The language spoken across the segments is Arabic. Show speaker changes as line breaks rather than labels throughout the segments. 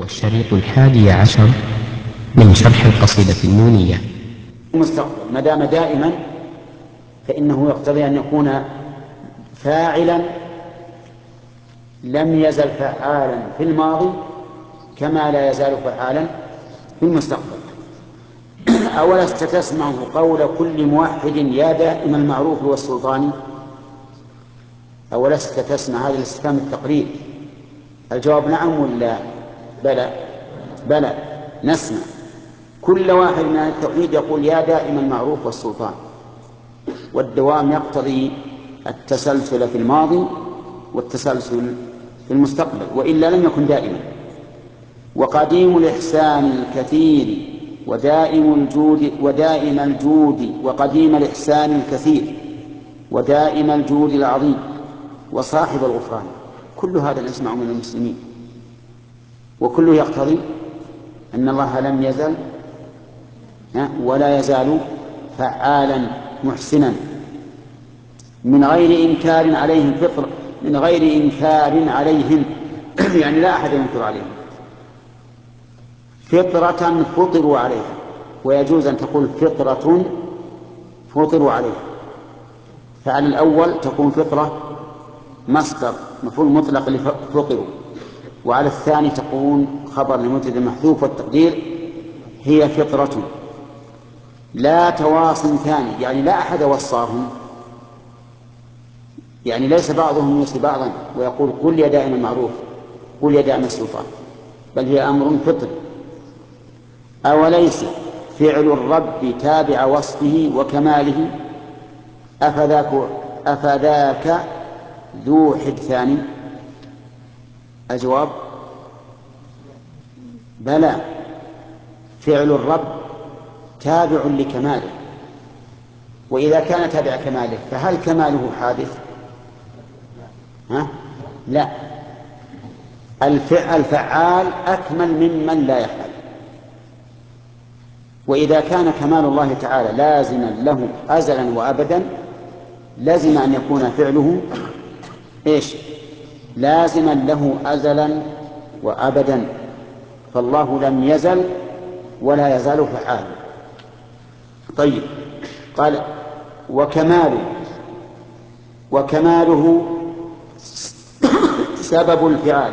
والشريط 11 من شرح القصيدة النونية.
المستقبل ما دام دائما فإنه يقتضي أن يكون فاعلا لم يزل فعالا في الماضي كما لا يزال فعالا في المستقبل. أولست تسمع قول كل موحد يا دائم المعروف والسلطان؟ أولست تسمع هذا الاستفهام التقرير؟ الجواب نعم ولا بلى؟ بلى، نسمع كل واحد من التوحيد يقول يا دائم المعروف والسلطان، والدوام يقتضي التسلسل في الماضي والتسلسل في المستقبل، وإلا لم يكن دائما. وقديم الإحسان الكثير ودائم الجود وقديم الإحسان الكثير ودائم الجود العظيم وصاحب الغفران، كل هذا نسمع من المسلمين، وكله يقتضي أن الله لم يزل ولا يزال فعالا محسنا من غير إنكار عليهم فطرة، من غير إنكار عليهم يعني لا أحد ينكر عليهم، فطرة فطروا عليها، ويجوز أن تقول فطرة فطروا عليها، فعلى الأول تكون فطرة مصدر مفعول مطلق لفطروا، وعلى الثاني تكون خبر لمبتدأ محذوف والتقدير هي فطرة. لا تواص ثاني يعني لا أحد وصاهم، يعني ليس بعضهم يوصي بعضا ويقول قل يا دائم المعروف قل يا دائم السلطان، بل هي أمر فطري. أوليس فعل الرب تابع وصفه وكماله أفذاك ذو حد ثاني؟ الجواب بلى، فعل الرب تابع لكماله، وإذا كان تابع كماله فهل كماله حادث؟ لا، الفعال أكمل ممن لا يفعل، وإذا كان كمال الله تعالى لازما له أزلا وأبدا لازم أن يكون فعله لازما له أزلا وأبدا، فالله لم يزل ولا يزال فعالا. طيب، قال وكماله سبب الفعال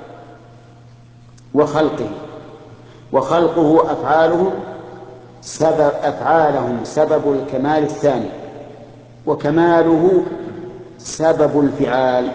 وخلقه أفعالهم سبب الكمال الثاني، وكماله سبب الفعال،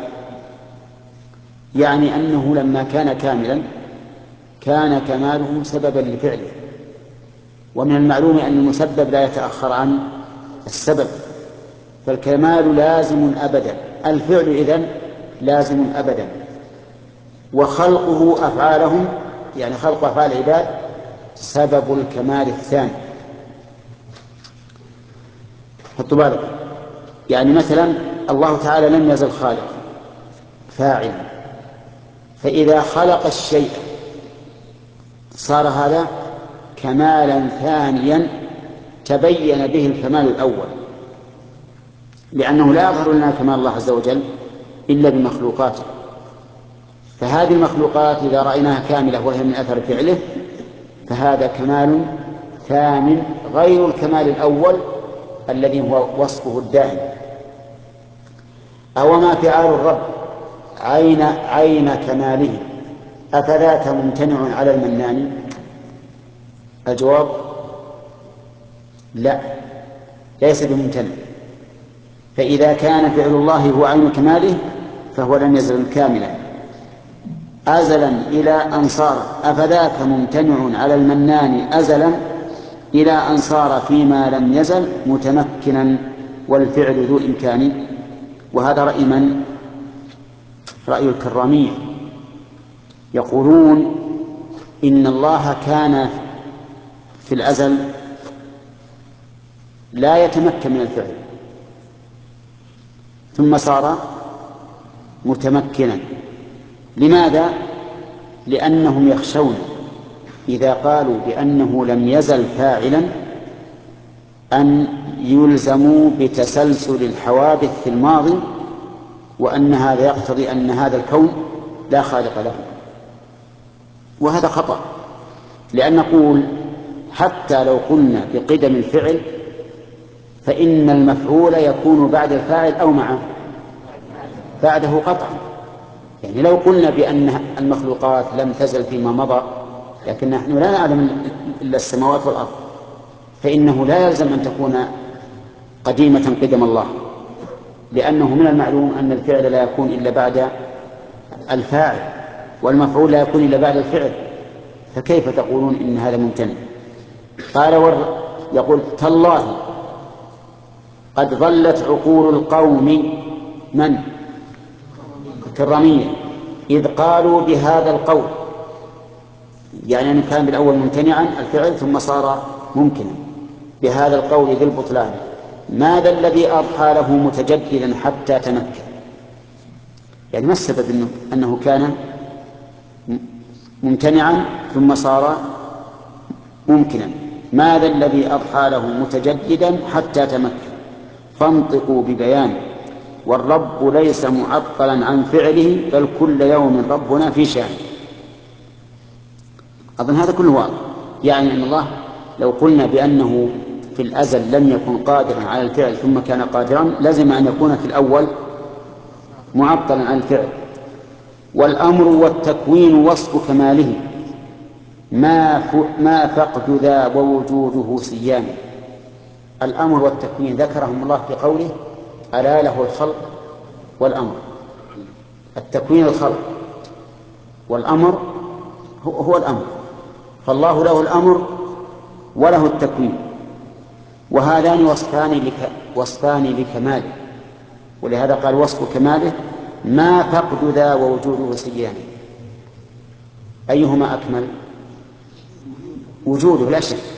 يعني أنه لما كان كاملا كان كماله سببا لفعله، ومن المعلوم أن المسبب لا يتأخر عن السبب، فالكمال لازم أبدا، الفعل إذن لازم أبدا. وخلقه أفعالهم يعني خلق أفعال العباد سبب الكمال الثاني. حطوا بالك، يعني مثلا الله تعالى لم يزل خالق فاعلا، فإذا خلق الشيء صار هذا كمالا ثانيا تبين به الكمال الأول، لأنه لا يظهر لنا كمال الله عز وجل إلا بمخلوقاته، فهذه المخلوقات إذا رأيناها كاملة وهي من أثر فعله فهذا كمال ثامن غير الكمال الأول الذي هو وصفه الدائم. أوما فعال الرب عين كماله أفذاك ممتنع على المنان؟ الجواب لا، ليس بممتنع، فإذا كان فعل الله هو عين كماله فهو لم يزل كاملا أزلا إلى أن صار، أفذاك ممتنع على المنان أزلا إلى أن صار فيما لم يزل متمكنا والفعل ذو إمكان. وهذا رأي من؟ رأي الكرامية، يقولون إن الله كان في الأزل لا يتمكن من الفعل ثم صار متمكنا. لماذا؟ لأنهم يخشون إذا قالوا بأنه لم يزل فاعلا أن يلزموا بتسلسل الحوادث في الماضي، وأن هذا يقتضي أن هذا الكون لا خالق له، وهذا خطأ، لأن نقول حتى لو قلنا بقدم الفعل فإن المفعول يكون بعد الفاعل أو معه بعده قطعا. يعني لو قلنا بأن المخلوقات لم تزل فيما مضى، لكن نحن لا نعلم إلا السماوات والأرض، فإنه لا يلزم أن تكون قديمة قدم الله، لأنه من المعلوم أن الفعل لا يكون إلا بعد الفاعل، والمفعول لا يكون إلا بعد الفعل، فكيف تقولون إن هذا ممتنع؟ قال يقول تالله قد ضلت عقول القوم من كرمية إذ قالوا بهذا القول، يعني أن كان بالأول ممتنعا الفعل ثم صار ممكنا، بهذا القول ذي البطلان ماذا الذي أضحى له متجددا حتى تمكن؟ يعني ما السبب أنه كان ممتنعا ثم صار ممكنا؟ ماذا الذي أضحى له متجددا حتى تمكن؟ فانطقوا ببيان والرب ليس معطلا عن فعله بل كل يوم ربنا في شأن. أظن هذا كله واضح، يعني أن الله لو قلنا بأنه في الأزل لم يكن قادرا على الفعل ثم كان قادرا لازم أن يكون في الأول معطلا عن الفعل. والأمر والتكوين وصف كماله ما فقد ذا ووجوده سيان. الأمر والتكوين ذكرهم الله في قوله ألا له الخلق والأمر. التكوين الخلق، والأمر هو الأمر، فالله له الأمر وله التكوين، وهذان وصفان لكماله، ولهذا قال وصف كماله ما فقد ذا ووجوده سيان. أيهما أكمل؟ وجوده لا شك.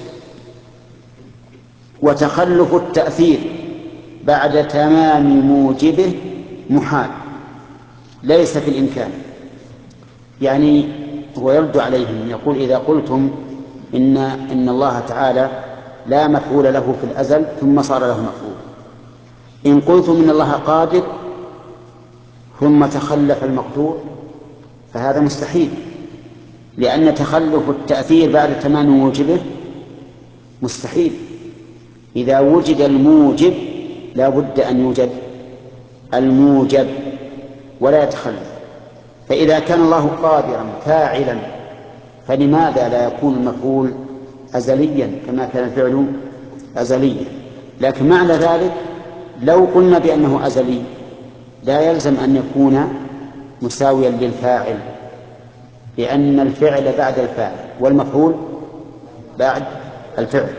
وتخلف التأثير بعد تمام موجبه محال ليس في الإمكان. يعني هو يرد عليهم يقول إذا قلتم إن الله تعالى لا مفعول له في الأزل ثم صار له مفعول، إن قلتم إن الله قادر ثم تخلف المقدور فهذا مستحيل، لأن تخلف التأثير بعد تمام موجبه مستحيل. إذا وجد الموجب لا بد أن يوجد الموجب ولا يتخلف. فإذا كان الله قادرا فاعلا فلماذا لا يكون المفعول أزليا كما كان الفعل أزليا؟ لكن معنى ذلك لو قلنا بأنه أزلي لا يلزم أن يكون مساويا للفاعل، لأن الفعل بعد الفاعل والمفعول بعد الفعل.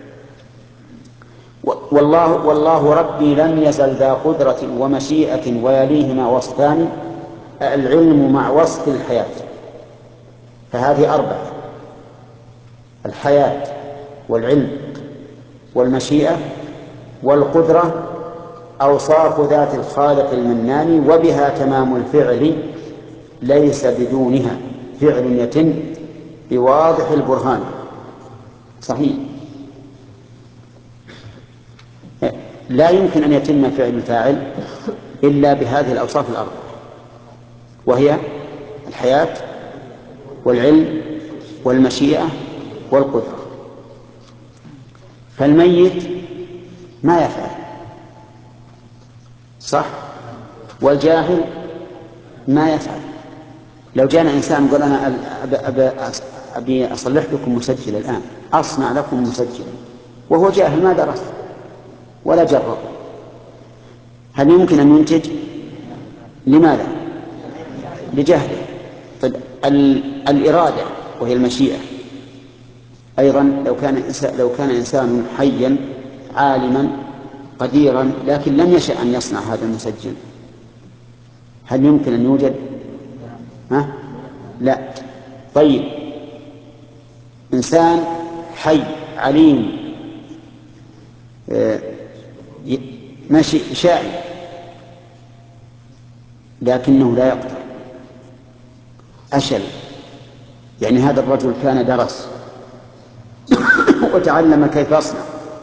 والله ربي لم يزل ذا قدرة ومشيئة ويليهما وصفان العلم مع وصف الحياة، فهذه أربعة: الحياة والعلم والمشيئة والقدرة، أوصاف ذات الخالق المنان، وبها تمام الفعل ليس بدونها فعل يتم بواضح البرهان. صحيح، لا يمكن أن يتم فعل الفاعل إلا بهذه الأوصاف الأربعة، وهي الحياة والعلم والمشيئة والقدرة. فالميت ما يفعل، صح؟ والجاهل ما يفعل. لو جاءنا إنسان قال أنا أبي أصلح لكم مسجل الآن، أصنع لكم مسجلا، وهو جاهل ما درس ولا جرب، هل يمكن أن ينتج؟ لماذا؟ لجهله. طيب الإرادة وهي المشيئة أيضا، لو كان إنسان حيا عالما قديرا لكن لم يشأ أن يصنع هذا المسجل، هل يمكن أن يوجد؟ لا. طيب إنسان حي عليم ماشي شاعر لكنه لا يقدر، أشل، يعني هذا الرجل كان درس وتعلم كيف يصنع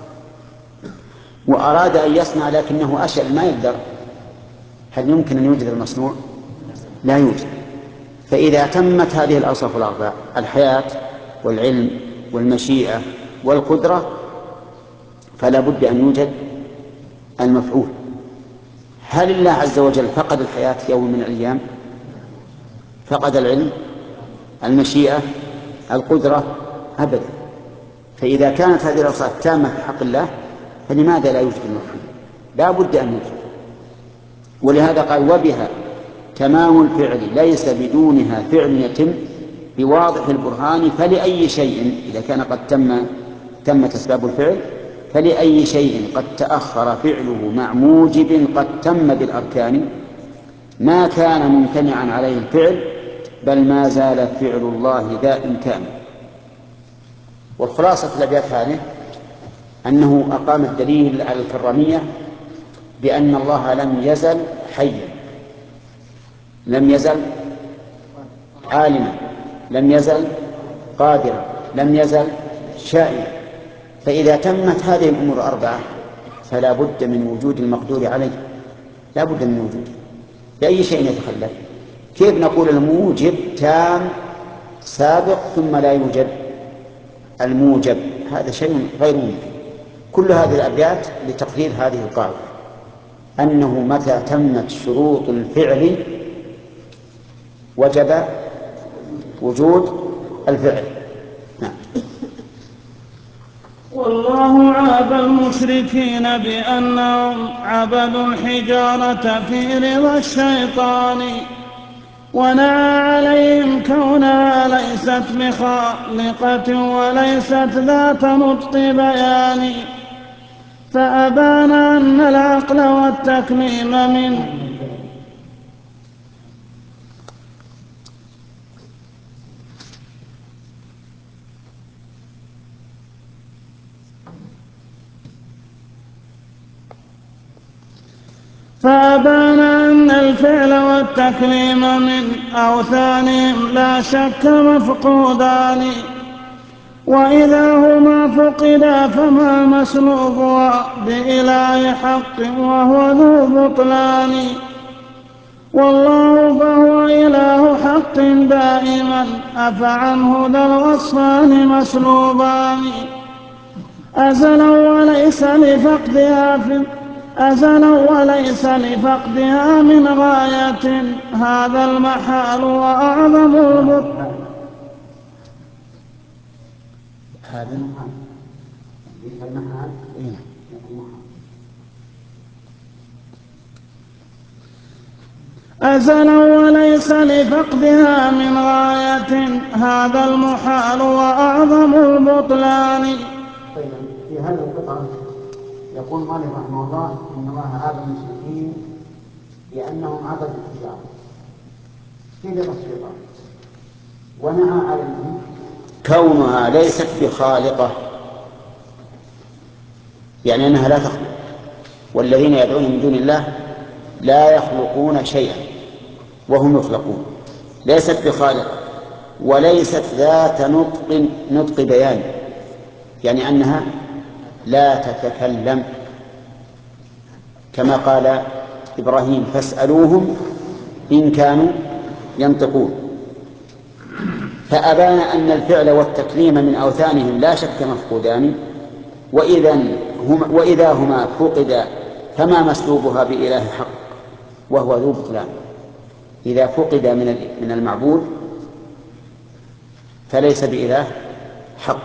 وأراد أن يصنع لكنه أشل ما يقدر، هل يمكن أن يوجد المصنوع؟ لا يوجد. فإذا تمت هذه الأوصاف الأربع: الحياة والعلم والمشيئة والقدرة، فلا بد أن يوجد المفعول. هل الله عز وجل فقد الحياة يوم من الأيام؟ فقد العلم، المشيئة، القدرة؟ أبدا. فإذا كانت هذه الأوصاف تامة في حق الله فلماذا لا يوجد المفعول؟ لا بد أن يوجد. ولهذا قال: وبها تمام الفعل ليس بدونها فعل يتم بواضح البرهان، فلأي شيء إذا كان قد تمت أسباب الفعل، فلأي شيء قد تأخر فعله مع موجب قد تم بالأركان، ما كان ممتنعا عليه الفعل، بل ما زال فعل الله ذا إمكان. والخلاصة في الأبيات هذه أنه أقام الدليل على الكرامية بأن الله لم يزل حيا، لم يزل عالما، لم يزل قادرا، لم يزل شائعا. فإذا تمت هذه الأمور الأربعة فلا بد من وجود المقدور عليه، لا بد من وجوده. بأي شيء يتخلف؟ كيف نقول الموجب تام سابق ثم لا يوجد الموجب؟ هذا شيء غير ممكن. كل هذه الأبيات لتقرير هذه القاعدة، أنه متى تمت شروط الفعل وجب وجود الفعل. نعم.
والله عاب المشركين بأنهم عبدوا الحجارة في رضا الشيطان، ونعى عليهم كونها ليست بخالقة وليست ذات نطق بيان، فأبان أن العقل والتكليم من فأبان أن الفعل والتكليم من أوثانهم لا شك مفقودان، وإذا هما فقدا فما مسلوبها بإله حق وهو ذو بطلان، والله فهو إله حق دائما أفعنه ذا الوصفان مسلوبان، أزلا وليس لفقدها من غاية، هذا المحال وأعظم البطلان. أزلا وليس لفقدها من غاية، هذا المحال وأعظم البطلان.
في هذه القطعة يقول مالك رحمه الله: إن الله عاب المشركين بأنهم عبدوا الحجارة في رضا الشيطان، ونعى عليهم كونها ليست بخالقة، يعني أنها لا تخلق، والذين يدعون من دون الله لا يخلقون شيئا وهم يخلقون. ليست بخالقة وليست ذات نطق بيان، يعني أنها لا تتكلم، كما قال إبراهيم: فاسألوهم إن كانوا ينطقون. فأبان أن الفعل والتكليم من أوثانهم لا شك مفقودان، وإذا هما فقدا فما مسلوبها بإله حق وهو ذو بطلان. إذا فقد من المعبود فليس بإله حق،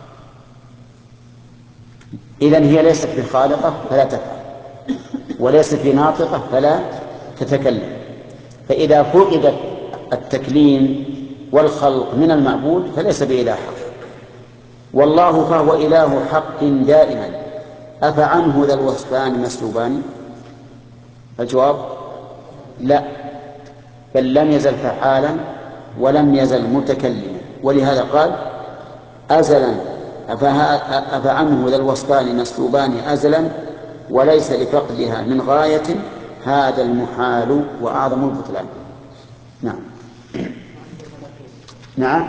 إذن هي ليست بخالقة فلا تفعل، وليست بناطقة فلا تتكلم. فإذا فقد التكليم والخلق من المعبود فليس بإله حق. والله فهو إله حق دائما أفعنه ذا الوصفان مسلوبان؟ الجواب: لا، بل لم يزل فعالا ولم يزل متكلما. ولهذا قال: أزلا أفعنه ذا الوصفان مسلوبان أزلا وليس لفقدها من غاية، هذا المحال وأعظم البطلان. نعم. نعم،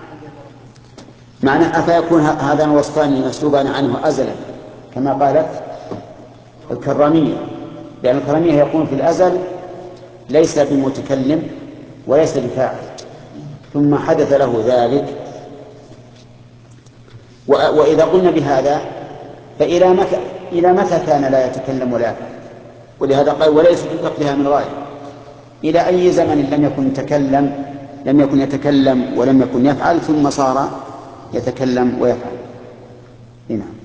معنى أفيكون هذان الوصفان مسلوبان عنه أزلا كما قالت الكرامية، لأن الكرامية يقول في الأزل ليس بمتكلم وليس بفاعل، ثم حدث له ذلك. وإذا قلنا بهذا فإلى متى كان لا يتكلم ولا يفعل؟ ولهذا قال وليس في فقدها من غاية. إلى أي زمن لم يكن يتكلم ولم يكن يفعل ثم صار يتكلم ويفعل؟ نعم.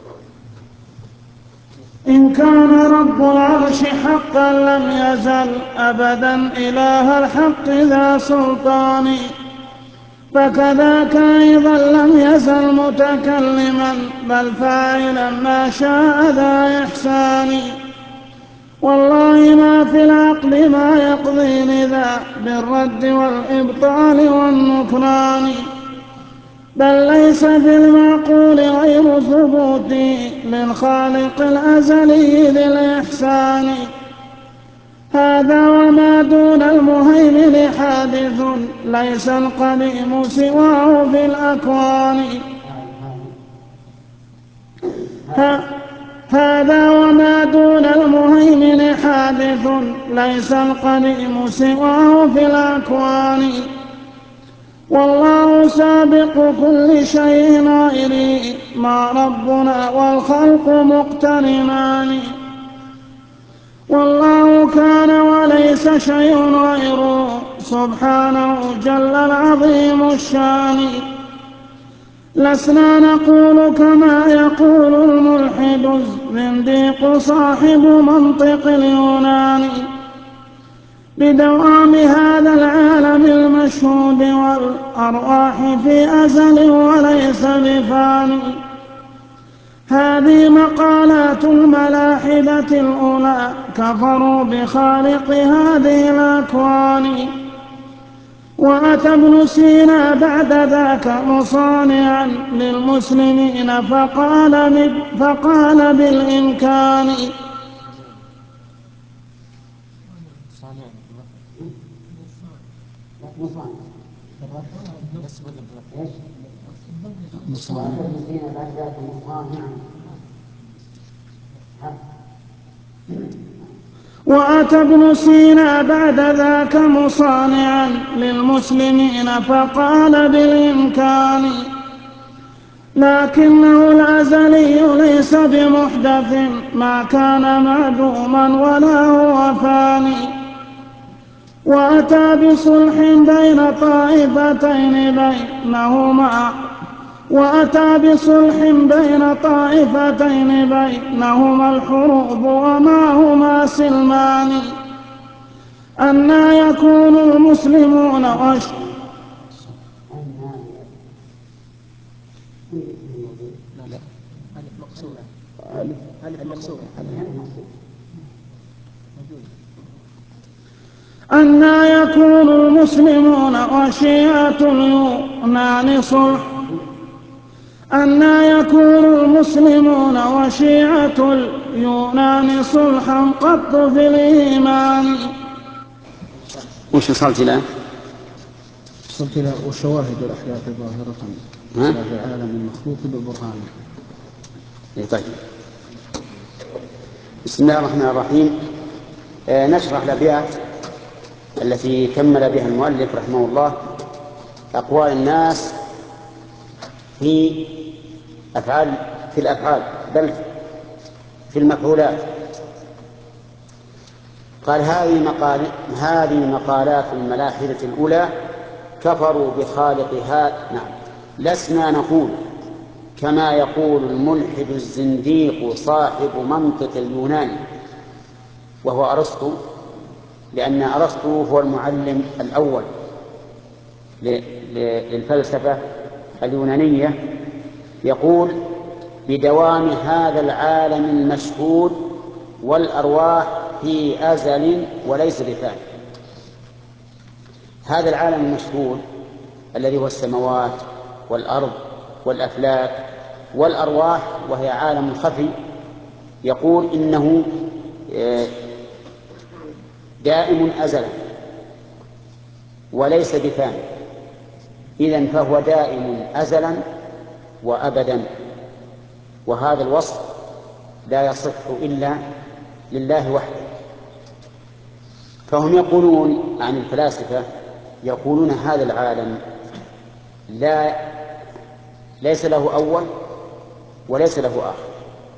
إن كان رب العرش حقا لم يزل أبدا إله الحق ذا سلطان، فكذاك أيضا لم يزل متكلما بل فاعلا ما شاء ذا إحسان. والله ما في العقل ما يقضي لذا بالرد والإبطال والنكران، بل ليس في المعقول غير ثبوت للخالق الأزلي ذي الإحسان. هذا وما دون المهيمن حادث ليس القديم سواه في الأكوان. هذا وما دون المهيمن حادث ليس القديم سواه في الأكوان. والله سابق كل شيء غيره ما ربنا والخلق مقترنان. والله كان وليس شيء غيره سبحانه جل العظيم الشان. لسنا نقول كما يقول الملحد الزنديق صاحب منطق اليونان بدوام هذا العالم المشهود والأرواح في أزل وليس بفاني. هذه مقالات الملاحدة الأولى كفروا بخالق هذه الأكوان. وأتى ابن سينا بعد ذاك مصانعا للمسلمين فقال بالإمكان. وأتى ابن سينا بعد ذاك مصانعا للمسلمين فقال بالإمكان. لكنه الأزلي ليس بمحدث ما كان معدوما ولا هو فاني. وأتى بصلح بين طائفتين بينهما الحروب وما هما سلمان. أنى يكون المسلمون وشيعة اليونان صلحا قط في الإيمان.
وش وصلت إلى؟
وصلت إلى وشواهد الأحداث ظاهرة في العالم المخلوق بالبرهان.
طيب. بسم الله الرحمن الرحيم. نشرح الأبيات التي كمل بها المؤلف رحمه الله أقوال الناس في الأفعال بل في المفعولات. قال هذه مقالات الملاحدة الأولى كفروا بخالق هذا. نعم. لسنا نقول كما يقول الملحد الزنديق صاحب منطق اليونان وهو أرسطو، لأن أرسطو هو المعلم الأول للفلسفة اليونانية. يقول بدوام هذا العالم المشهود والأرواح في أزل وليس بفاني. هذا العالم المشهود الذي هو السماوات والأرض والأفلاك والأرواح وهي عالم خفي، يقول إنه دائم أزلا وليس بفاني. إذن فهو دائم أزلا وأبدا، وهذا الوصف لا يصح إلا لله وحده. فهم يقولون عن الفلاسفة يقولون هذا العالم ليس له أول وليس له آخر،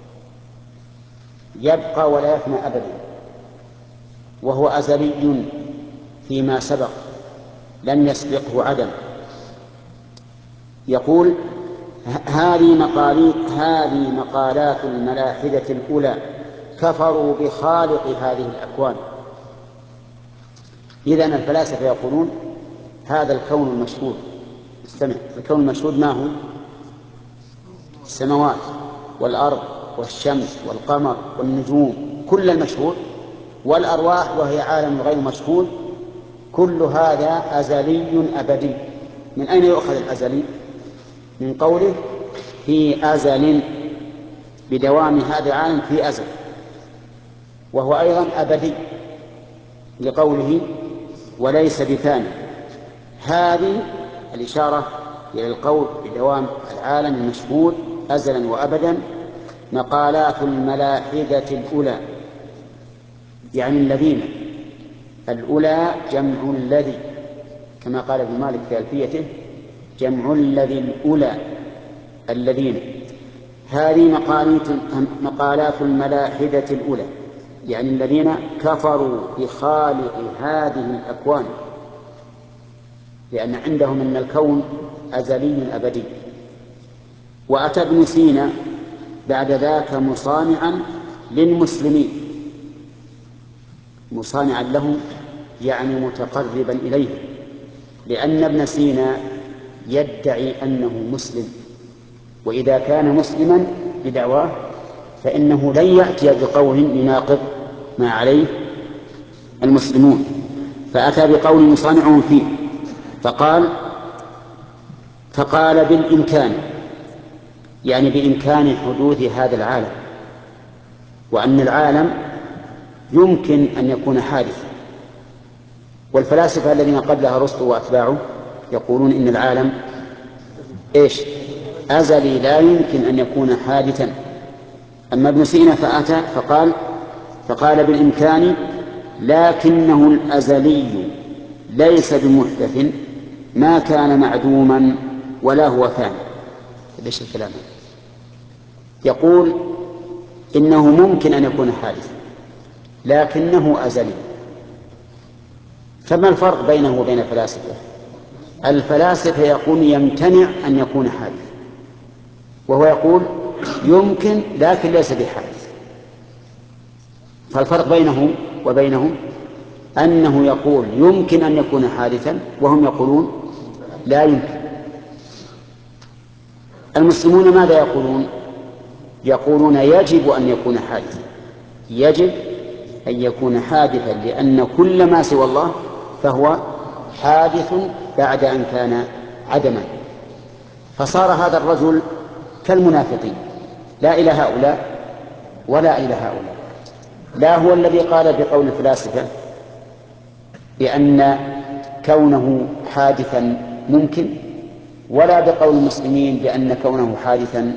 يبقى ولا يفنى أبدا، وهو أزلي فيما سبق لم يسبقه عدم. يقول هذه مقالات الملاحدة الأولى كفروا بخالق هذه الأكوان. إذن الفلاسفة يقولون هذا الكون المشهود، استمع، الكون المشهود ما هو؟ السماوات والأرض والشمس والقمر والنجوم، كل المشهود، والأرواح وهي عالم غير مشهود، كل هذا أزلي أبدي. من أين يؤخذ الأزلي؟ من قوله في أزل، بدوام هذا العالم في أزل، وهو أيضا أبدي لقوله وليس بثاني. هذه الإشارة إلى القول بدوام العالم المشهود أزلا وأبدا مقالات الملاحدة الأولى، يعني الذين، الأولى جمع الذي، كما قال ابن مالك في ألفيته جمع الذي الأولى الذين. هذه مقالات الملاحدة الأولى، يعني الذين كفروا بخالق هذه الأكوان، لأن عندهم أن الكون أزلي أبدي. وأتى ابن سينا بعد ذاك مصانعا للمسلمين، مصانعا له يعني متقربا إليه، لأن ابن سينا يدعي أنه مسلم، وإذا كان مسلما بدعواه فإنه لن يأتي بقول يناقض ما عليه المسلمون. فأتى بقول مصانعهم فيه، فقال بالإمكان، يعني بإمكان حدوث هذا العالم، وأن العالم يمكن أن يكون حادثا. والفلاسفة الذين قبلها أرسطو وأتباعه يقولون إن العالم أزلي لا يمكن أن يكون حادثا. أما ابن سينا فأتى فقال بالإمكان لكنه الأزلي ليس بمحدث ما كان معدوما ولا هو فاني. ليش الكلام؟ يقول إنه ممكن أن يكون حادثا لكنه أزلي. فما الفرق بينه وبين الفلاسفة؟ الفلاسفة يقول يمتنع أن يكون حادث، وهو يقول يمكن لكن ليس بحادث. فالفرق بينه وبينهم أنه يقول يمكن أن يكون حادثا، وهم يقولون لا يمكن. المسلمون ماذا يقولون؟ يقولون يجب أن يكون حادثا، يجب أن يكون حادثا، لأن كل ما سوى الله فهو حادث بعد أن كان عدما. فصار هذا الرجل كالمنافقين، لا إلى هؤلاء ولا إلى هؤلاء. لا هو الذي قال بقول الفلاسفة بأن كونه حادثا ممكن، ولا بقول المسلمين بأن كونه حادثا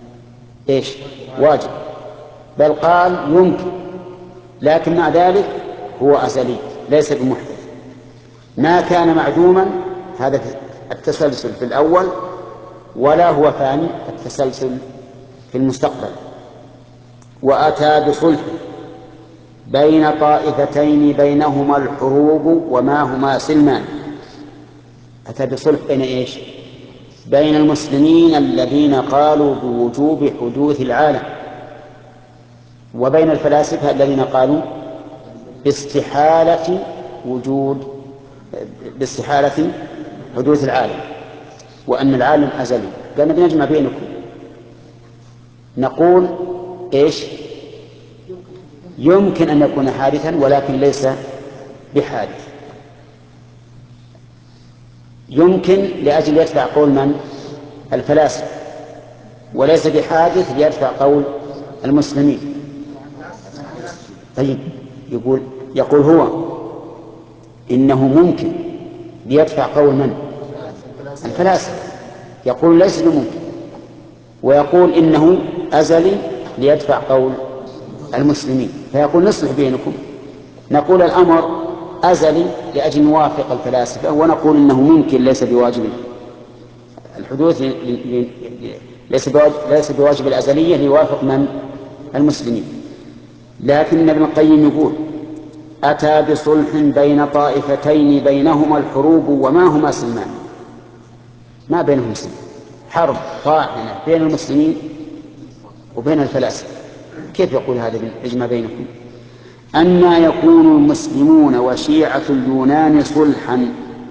واجب، بل قال يمكن، لكن مع ذلك هو أزلي ليس بمحدث. ما كان معدوما، هذا التسلسل في الأول، ولا هو فاني، التسلسل في المستقبل. وأتى بصلح بين طائفتين بينهما الحروب وما هما سلمان. أتى بصلح بين بين المسلمين الذين قالوا بوجوب حدوث العالم، وبين الفلاسفة الذين قالوا باستحالة حدوث العالم، وأن العالم أزلي. قالنا بنجمع بينكم، نقول يمكن أن يكون حادثا ولكن ليس بحادث. يمكن لأجل يدفع قول من؟ الفلاسفة، وليس بحادث ليدفع قول المسلمين. طيب، يقول هو إنه ممكن ليدفع قول من؟ الفلاسفة. يقول ليس بممكن، ويقول إنه أزلي ليدفع قول المسلمين. فيقول نصلح بينكم، نقول الأمر أزلي لأجل نوافق الفلاسفة ونقول إنه ممكن ليس بواجب الحدوث، ليس بواجب الأزلية ليوافق من؟ المسلمين. لكن ابن القيم يقول أتى بصلح بين طائفتين بينهما الحروب وما هما سلمان. ما بينهم سلم، حرب طاعنة بين المسلمين وبين الفلاسفة. كيف يقول هذا بالإجماع بينكم؟ أن يكون المسلمون وشيعة اليونان صلحا؟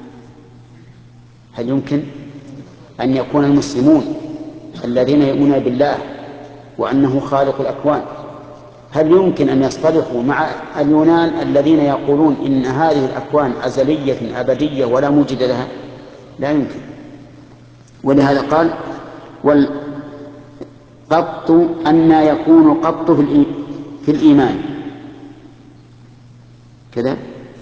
هل يمكن أن يكون المسلمون الذين يؤمنون بالله وأنه خالق الأكوان، هل يمكن أن يصطلحوا مع اليونان الذين يقولون إن هذه الأكوان أزلية أبدية ولا موجد لها؟ لا يمكن. ولهذا قال والقط أن يكون قط في الإيمان كذا.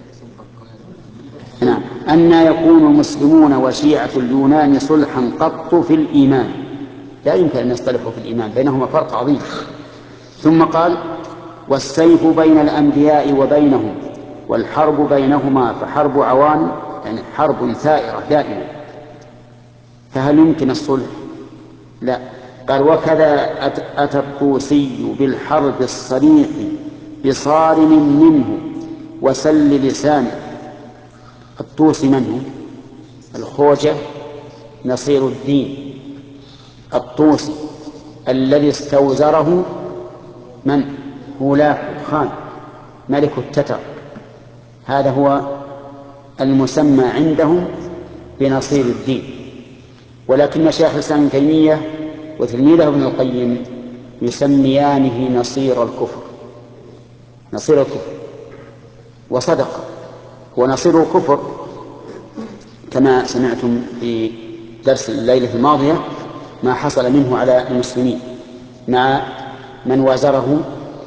نعم، أن يكون المسلمون وشيعة اليونان صلحا قط في الإيمان. لا يمكن أن يصطلحوا في الإيمان، بينهما فرق عظيم. ثم قال والسيف بين الأنبياء وبينهم والحرب بينهما فحرب عوان، يعني حرب ثائرة دائمة، فهل يمكن الصلح؟ لا. قال وكذا أتى الطوسي بالحرب الصريح بصارم منه وسل لسانه. الطوسي من هو؟ الخوجة نصير الدين الطوسي الذي استوزره من؟ هولاكو خان ملك التتر. هذا هو المسمى عندهم بنصير الدين. ولكن شيخ الإسلام ابن تيمية وتلميذه ابن القيم يسميانه نصير الكفر. نصير الكفر. وصدق، ونصير الكفر كما سمعتم في درس الليلة الماضية ما حصل منه على المسلمين مع من وازره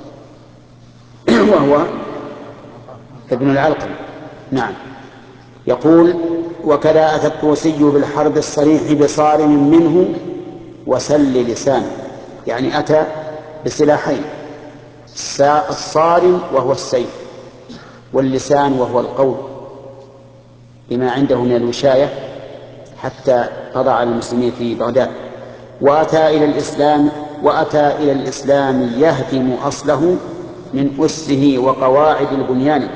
وهو ابن العلقم. نعم. يقول وكذا أتى الطوسي بالحرب الصريح بصارم منه وسل لسانه، يعني أتى بسلاحين، الصارم وهو السيف، واللسان وهو القول بما عنده من الوشاية حتى قضى على المسلمين في بغداد. وأتى إلى الإسلام يهدم أصله من أسه وقواعد البنيان.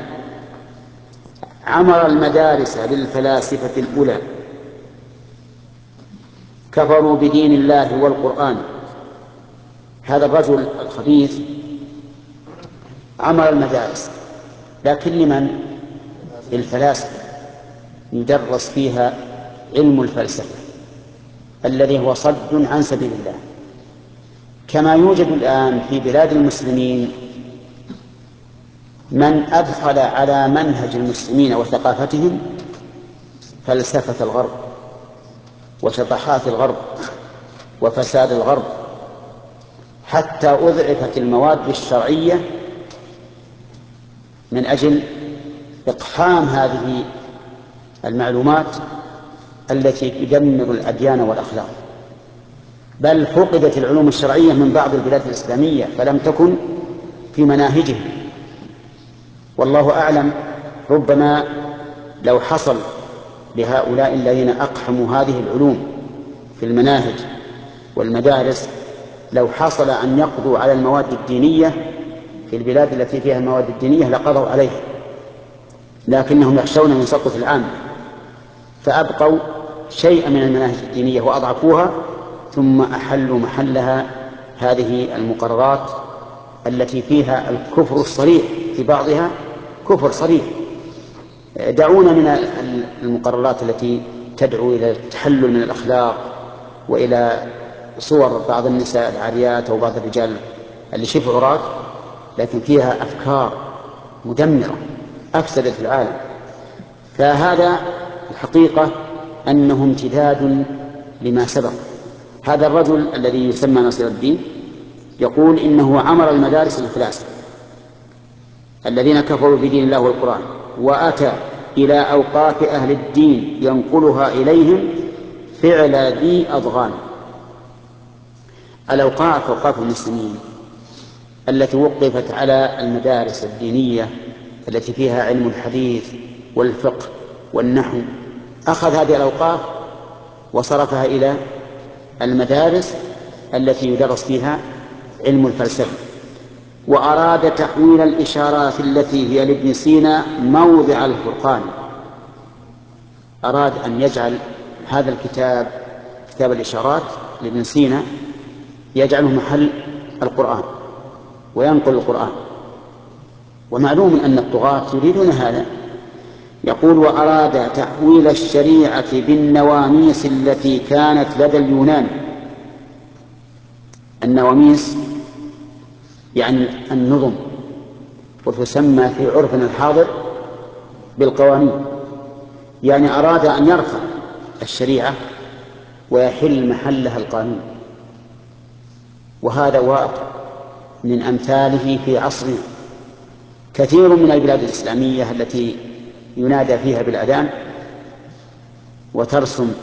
عمر المدارس للفلاسفة الأولى، كفروا بدين الله والقرآن. هذا الرجل الخبيث عمر المدارس، لكن لمن؟ للفلاسفة، يدرس فيها علم الفلسفة الذي هو صد عن سبيل الله. كما يوجد الآن في بلاد المسلمين من أدخل على منهج المسلمين وثقافتهم فلسفة الغرب وشطحات الغرب وفساد الغرب، حتى أضعفت المواد الشرعية من أجل إقحام هذه المعلومات التي تدمر الأديان والأخلاق. بل فقدت العلوم الشرعية من بعض البلاد الإسلامية فلم تكن في مناهجهم. والله أعلم، ربما لو حصل لهؤلاء الذين أقحموا هذه العلوم في المناهج والمدارس، لو حصل أن يقضوا على المواد الدينية في البلاد التي فيها المواد الدينية لقضوا عليها، لكنهم يخشون من سقط العام فأبقوا شيئا من المناهج الدينية وأضعفوها، ثم أحلوا محلها هذه المقررات التي فيها الكفر الصريح، في بعضها كفر صريح. دعونا من المقررات التي تدعو إلى التحلل من الأخلاق وإلى صور بعض النساء العاريات أو بعض الرجال اللي شبه عراة، لكن فيها أفكار مدمرة أفسدت العالم. فهذا الحقيقة أنه امتداد لما سبق. هذا الرجل الذي يسمى نصير الدين يقول إنه عمر المدارس الفلاسفة الذين كفروا بدين الله والقرآن، وأتى إلى أوقاف أهل الدين ينقلها إليهم فعل ذي أضغان. الأوقاف، أوقاف المسلمين التي وقفت على المدارس الدينية التي فيها علم الحديث والفقه والنحو، أخذ هذه الأوقاف وصرفها إلى المدارس التي يدرس فيها علم الفلسفة. وأراد تحويل الإشارات التي هي لابن سينا موضع الفرقان، أراد أن يجعل هذا الكتاب، كتاب الإشارات لابن سينا، يجعله محل القرآن وينقل القرآن. ومعلوم أن الطغاة يريدون هذا. يقول: وأراد تحويل الشريعة بالنواميس التي كانت لدى اليونان. النواميس يعني النظم، وتسمى في عرفنا الحاضر بالقوانين. يعني أراد أن يرفع الشريعة ويحل محلها القانون، وهذا واقع من أمثاله في عصرنا. كثير من البلاد الإسلامية التي ينادى فيها بالأذان وترسم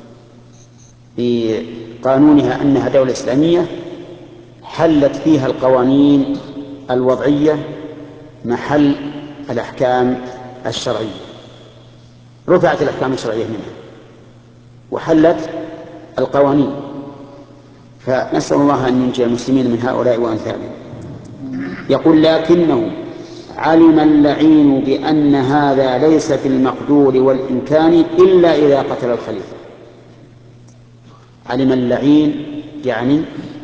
بقانونها أنها دولة إسلامية، حلت فيها القوانين الوضعية محل الأحكام الشرعية، رفعت الأحكام الشرعية منها وحلت القوانين. فنسأل الله أن ينجي المسلمين من هؤلاء وأمثالهم. يقول: لكنه علم اللعين بأن هذا ليس في المقدور والإمكان إلا إذا قتل الخليفة. علم اللعين يعني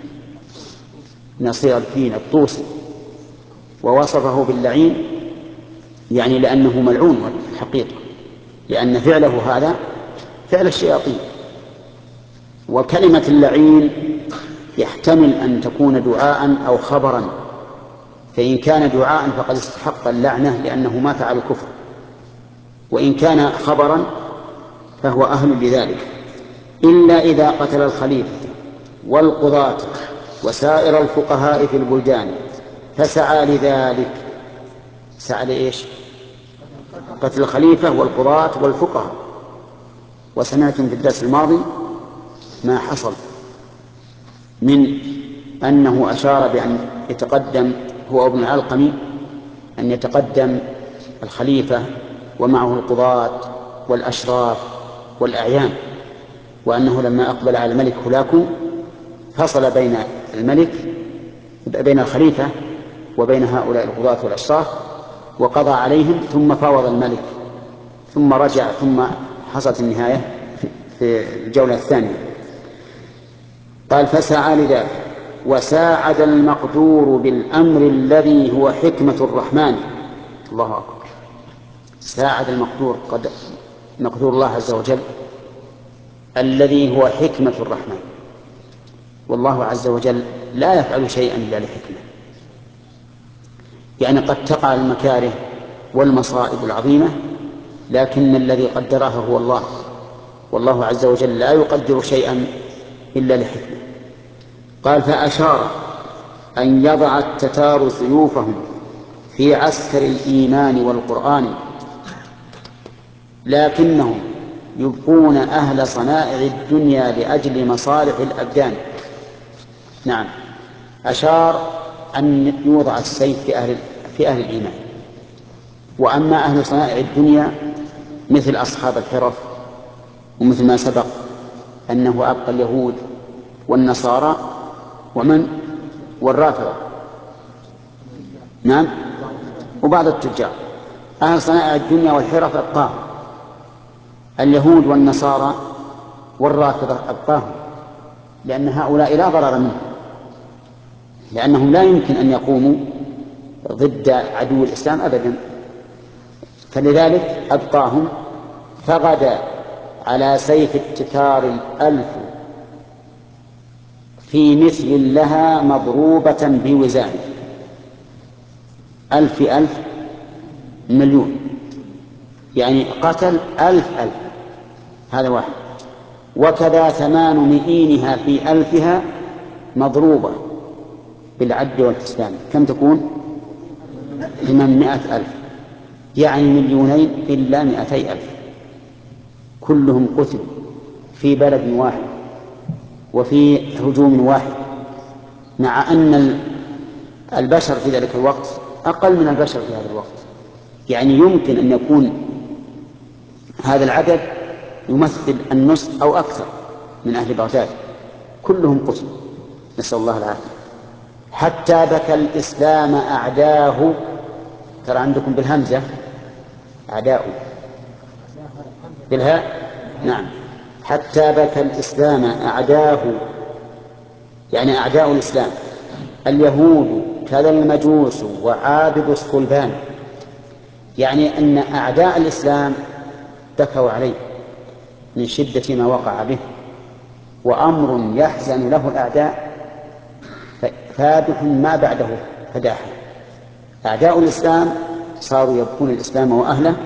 نصير الفين الطوسي، ووصفه باللعين يعني لأنه ملعون الحقيقة، لأن فعله هذا فعل الشياطين. وكلمة اللعين يحتمل أن تكون دعاء أو خبرا، فإن كان دعاء فقد استحق اللعنة لأنه مات على الكفر، وإن كان خبرا فهو أهل لذلك. إلا إذا قتل الخليفة والقضاة وسائر الفقهاء في البلدان فسعى لذلك. سعى لإيش؟ قتل الخليفة والقضاة والفقهاء. وسمعتم في الدرس الماضي ما حصل من أنه أشار بأن يتقدم هو ابن العلقمي، أن يتقدم الخليفة ومعه القضاة والأشراف والأعيان، وأنه لما أقبل على الملك هلاكو فصل بين الخليفة وبين هؤلاء القضاة والأشراف وقضى عليهم، ثم فاوض الملك، ثم رجع، ثم حصلت النهاية في الجولة الثانية. قال: فسعى لذلك وساعد المقدور بالأمر الذي هو حكمة الرحمن. الله أكبر. ساعد المقدور، مقدور الله عز وجل الذي هو حكمة الرحمن. والله عز وجل لا يفعل شيئا إلا لحكمة. يعني قد تقع المكاره والمصائب العظيمة، لكن الذي قدرها هو الله، والله عز وجل لا يقدر شيئا إلا لحكمة. قال: فأشار أن يضع التتار سيوفهم في عسكر الإيمان والقرآن، لكنهم يبقون أهل صنائع الدنيا لأجل مصالح الأبدان. نعم، أشار أن يوضع السيف في أهل الإيمان. وأما أهل صنائع الدنيا مثل أصحاب الحرف، ومثل ما سبق أنه أبقى اليهود والنصارى والرافضة، نعم، وبعض التجار. أهل صنائع الدنيا والحرف أبقاهم، اليهود والنصارى والرافضة أبقاهم، لأن هؤلاء لا ضرر منهم، لأنهم لا يمكن أن يقوموا ضد عدو الإسلام أبدا، فلذلك أبقاهم. فغدا على سيف التتار 1000 في مثل لها مضروبة بوزان. 1000 في 1000 مليون، يعني قتل 1000 هذا واحد. وكذا 8 مئينها في 1000 مضروبة بالعد والحسبان، كم تكون؟ 800,000، يعني 2,000,000 إلا 200,000، كلهم قتل في بلد واحد وفي هجوم واحد، مع أن البشر في ذلك الوقت أقل من البشر في هذا الوقت، يعني يمكن أن يكون هذا العدد يمثل النصف أو أكثر من أهل بغداد، كلهم قتلوا، نسأل الله العافية. حتى بكى الإسلام أعداه، ترى عندكم بالهمزة أعداء، بالهاء نعم. حتى بكى الإسلام أعداه، يعني أعداء الإسلام، اليهود كذا المجوس وعابد الصلبان، يعني أن أعداء الإسلام بكوا عليه من شدة ما وقع به، وأمر يحزن له الأعداء فادح ما بعده فداحة. أعداء الإسلام صاروا يبكون الإسلام وأهله،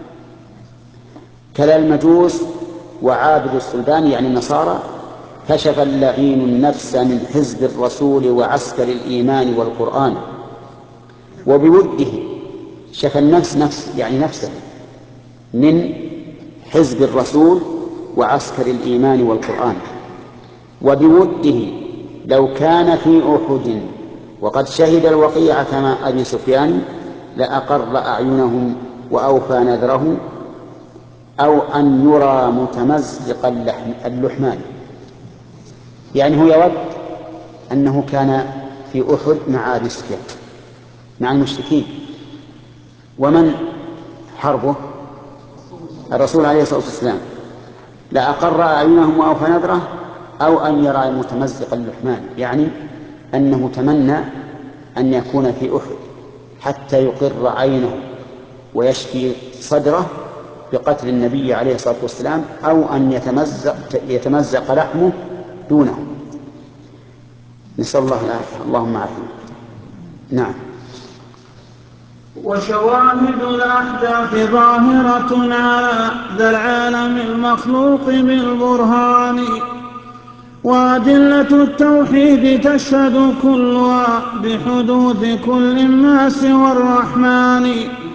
كلا المجوس وعابد الصلبان يعني النصارى. كشف اللعين النفس من حزب الرسول وعسكر الإيمان والقرآن، وبوده شفى النفس، نفس يعني نفسه، من حزب الرسول وعسكر الإيمان والقرآن. وبوده لو كان في أحد وقد شهد الوقيعة مع أبي سفيان لأقر أعينهم وأوفى نذره، أو أن يرى متمزق اللحمان. يعني هو يود أنه كان في أحد مع أبي سفيان مع المشركين، ومن حربه الرسول عليه الصلاة والسلام، لأقر أعينهم وأوفى نذره، أو أن يرى متمزق اللحمان، يعني أنه تمنى أن يكون في أحد حتى يقر عينه ويشفي صدره بقتل النبي عليه الصلاة والسلام، أو أن يتمزق لحمه دونه. نسأل الله العافية، اللهم عافنا. نعم.
وشواهد الأحداث ظاهرة على ذا العالم المخلوق بالبرهان، وأدلة التوحيد تشهد كلها بحدوث كل ما سوى الرحمن.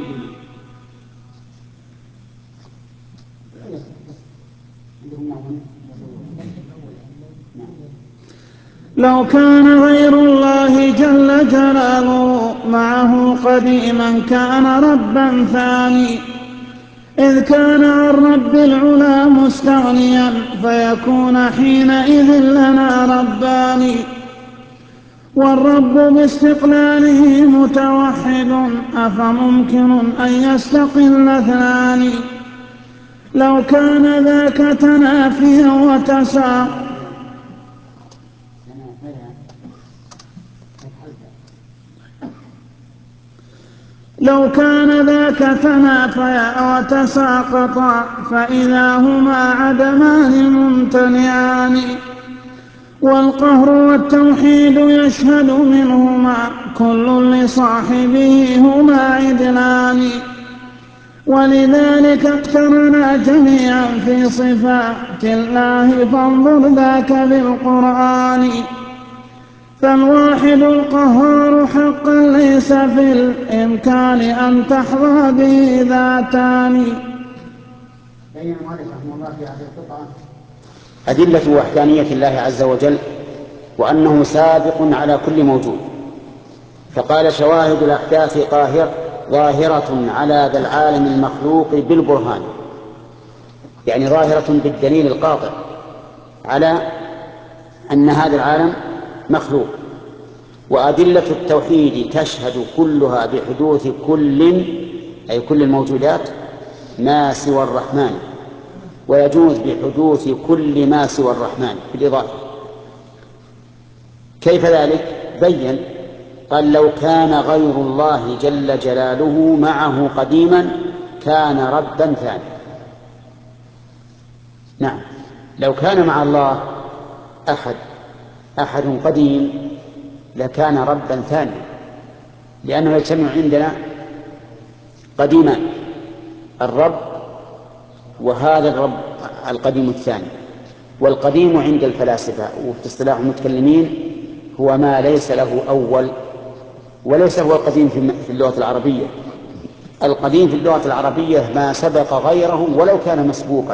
لو كان غير الله جل جلاله معه قديما كان ربا ثاني، إذ كان عن رب العلا مستغنيا فيكون حينئذ لنا ربان. والرب باستقلاله متوحد أفممكن أن يستقل اثنان. لو كان ذاك تنافيا وتساقطا لو كان ذاك تنافيا وتساقطا فإذا هما عدمان ممتنعان. والقهر والتوحيد يشهد منهما كل لصاحبه هما عدلان. ولذلك اقترنا جميعا في صفات الله فانظر ذاك بالقرآن. فالواحد القهار حقا ليس في الإمكان أن تحظى به ذاتان.
أدلة وحدانية الله عز وجل وأنه سابق على كل موجود. فقال شواهد الأحداث ظاهرة على ذا العالم المخلوق بالبرهان، يعني ظاهرة بالدليل القاطع على أن هذا العالم مخلوق. وأدلة التوحيد تشهد كلها بحدوث كل، أي كل الموجودات، ما سوى الرحمن، ويجوز بحدوث كل ما سوى الرحمن بالإضافة. كيف ذلك؟ بين، قال لو كان غير الله جل جلاله معه قديما كان ربا ثاني. نعم، لو كان مع الله أحد قديم لكان ربا ثانيا، لأنه يجتمع عندنا قديمان، الرب وهذا الرب القديم الثاني. والقديم عند الفلاسفة وفي اصطلاح المتكلمين هو ما ليس له أول، وليس هو القديم في اللغة العربية. القديم في اللغة العربية ما سبق غيره ولو كان مسبوقا.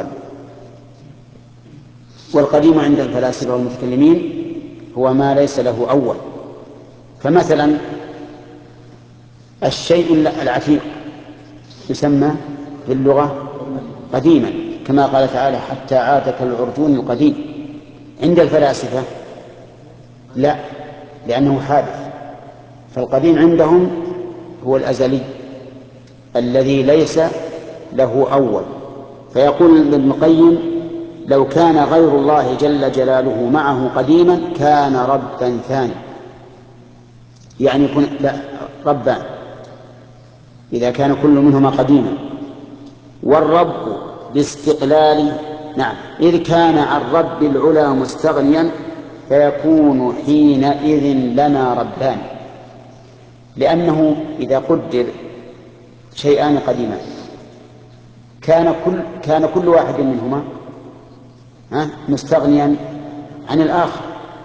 والقديم عند الفلاسفة والمتكلمين هو ما ليس له أول. فمثلا الشيء العتيق يسمى في اللغة قديما، كما قال تعالى حتى عاد كالعرجون القديم. عند الفلاسفة لا، لأنه حادث. فالقديم عندهم هو الأزلي الذي ليس له أول. فيقول ابن القيم لو كان غير الله جل جلاله معه قديما كان ربا ثاني، يعني يكون ربان إذا كان كل منهما قديما. والرب باستقلال نعم إذ كان عن رب العلا مستغنيا فيكون حينئذ لنا ربان، لأنه إذا قدر شيئان قديمان كان كل واحد منهما مستغنيا عن الآخر،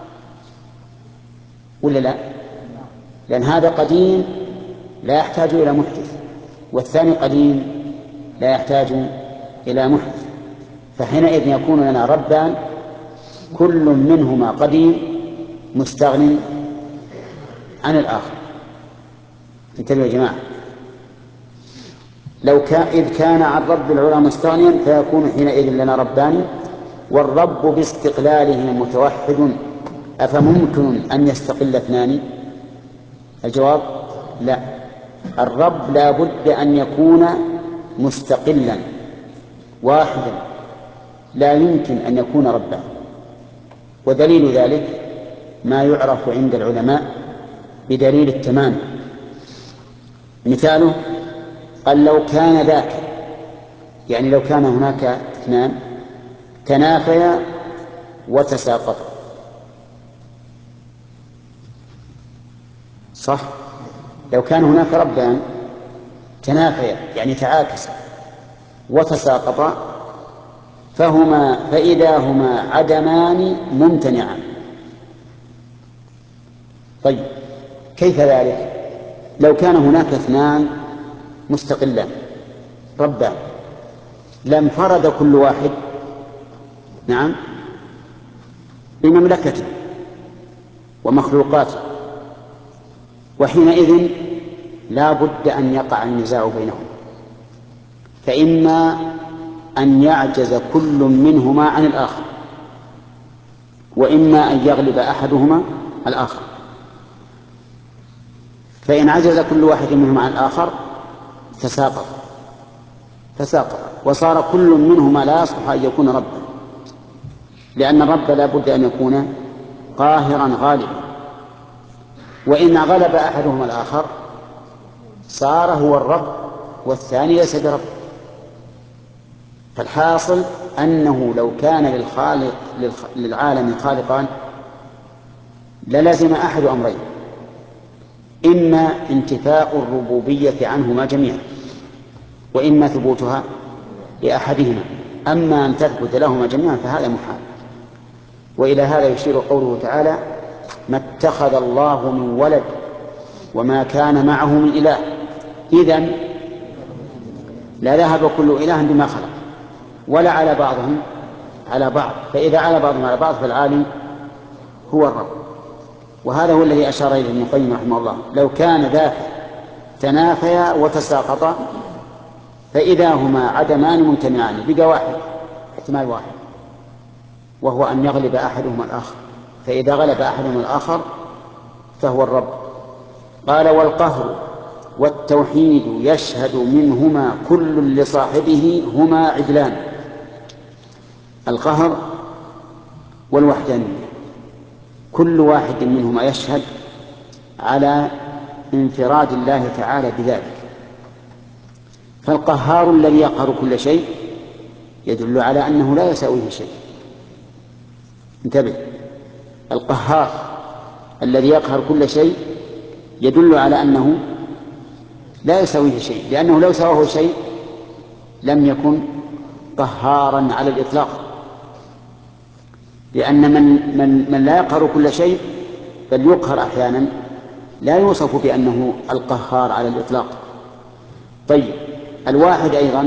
ولا لا؟ لأن هذا قديم لا يحتاج إلى محدث، والثاني قديم لا يحتاج إلى محدث. فحينئذ يكون لنا ربان كل منهما قديم مستغن عن الآخر. انتبهوا يا جماعة، إذ كان عن رب العلا مستغنيا فيكون حينئذ لنا ربان. والرب باستقلاله متوحد أفممكن أن يستقل اثنان؟ الجواب لا، الرب لا بد أن يكون مستقلا واحدا، لا يمكن أن يكون ربا. ودليل ذلك ما يعرف عند العلماء بدليل التمام. مثاله قال لو كان ذاك، يعني لو كان هناك اثنان تنافيا وتساقطا، صح؟ لو كان هناك ربان تنافيا يعني تعاكسا وتساقطا فإذا هما عدمان ممتنعان. طيب كيف ذلك؟ لو كان هناك اثنان مستقلان ربان لانفرد كل واحد نعم بمملكته ومخلوقاته، وحينئذ لا بد أن يقع النزاع بينهم، فإما أن يعجز كل منهما عن الآخر، وإما أن يغلب أحدهما الآخر. فإن عجز كل واحد منهما عن الآخر تساقط وصار كل منهما لا يصلح أن يكون ربا، لأن الرب لا بد أن يكون قاهرا غالبا. وإن غلب أحدهما الآخر صار هو الرب والثاني ليس برب. فالحاصل أنه لو كان للعالم خالقان للزم أحد أمرين: إما انتفاء الربوبية عنهما جميعا، وإما ثبوتها لأحدهما. أما أن تثبت لهما جميعا فهذا محال. وإلى هذا يشير قوله تعالى: ما اتخذ الله من ولد وما كان معه من إله إذن لذهب كل إله بما خلق ولا على بعضهم على بعض، فإذا على بعضهم على بعض فالعالي هو الرب. وهذا هو الذي أشار إليه ابن القيم رحمه الله: لو كان ذاك تنافيا وتساقطا فإذا هما عدمان ممتنعان بقى واحد، احتمال واحد، وهو أن يغلب أحدهما الآخر، فإذا غلب أحدهما الآخر فهو الرب. قال: والقهر والتوحيد يشهد منهما كل لصاحبه هما عدلان. القهر والوحدانية كل واحد منهما يشهد على انفراد الله تعالى بذلك. فالقهار الذي يقهر كل شيء يدل على أنه لا يساويه شيء. انتبه، القهار الذي يقهر كل شيء يدل على أنه لا يساويه شيء، لأنه لو سواه شيء لم يكن قهارا على الإطلاق، لأن من لا يقهر كل شيء بل يقهر أحيانا لا يوصف بأنه القهار على الإطلاق. طيب الواحد أيضا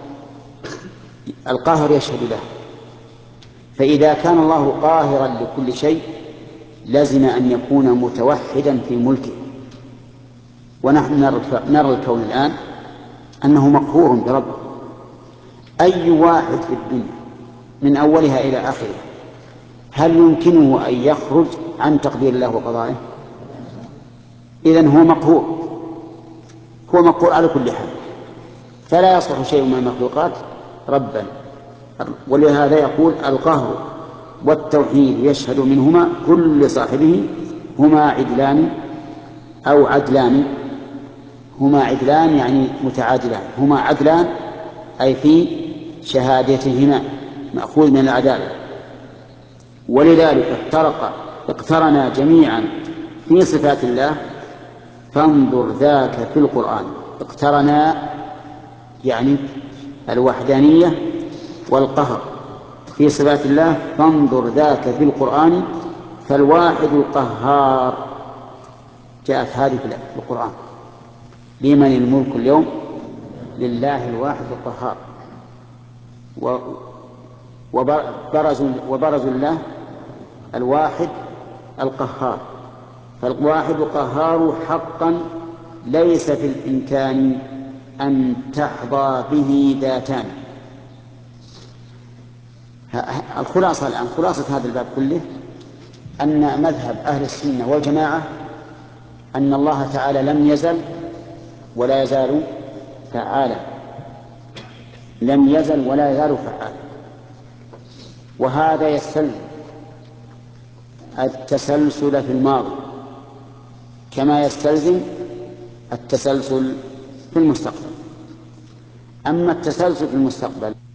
القهر يشهد له، فإذا كان الله قاهرا لكل شيء لازم أن يكون متوحدا في ملكه. ونحن نرى الكون الآن أنه مقهور بربه. أي واحد في الدنيا من أولها إلى آخرها هل يمكنه أن يخرج عن تقدير الله وقضائه؟ إذن هو مقهور، هو مقهور على كل حال، فلا يصلح شيء من المخلوقات ربا. ولهذا يقول القهر والتوحيد يشهد منهما كل صاحبه هما عدلان أو عدلان. هما عدلان يعني متعادلان، هما عدلان أي في شهادتهما مأخوذ من العدالة. ولذلك اقترنا جميعا في صفات الله، فانظر ذاك في القرآن. اقترنا يعني الوحدانية والقهر في صفات الله، فانظر ذاك في القرآن فالواحد القهار. جاءت هذه في القرآن: لمن الملك اليوم لله الواحد القهار. وبرز الله الواحد القهار، فالواحد القهار حقا ليس في الإمكان أن تحظى به ذاتان. الخلاصة الآن، خلاصة هذا الباب كله أن مذهب أهل السنة والجماعة أن الله تعالى لم يزل ولا يزال فعالا، لم يزل ولا يزال فعالا. وهذا يستلزم التسلسل في الماضي كما يستلزم التسلسل في المستقبل. أما التسلسل في المستقبل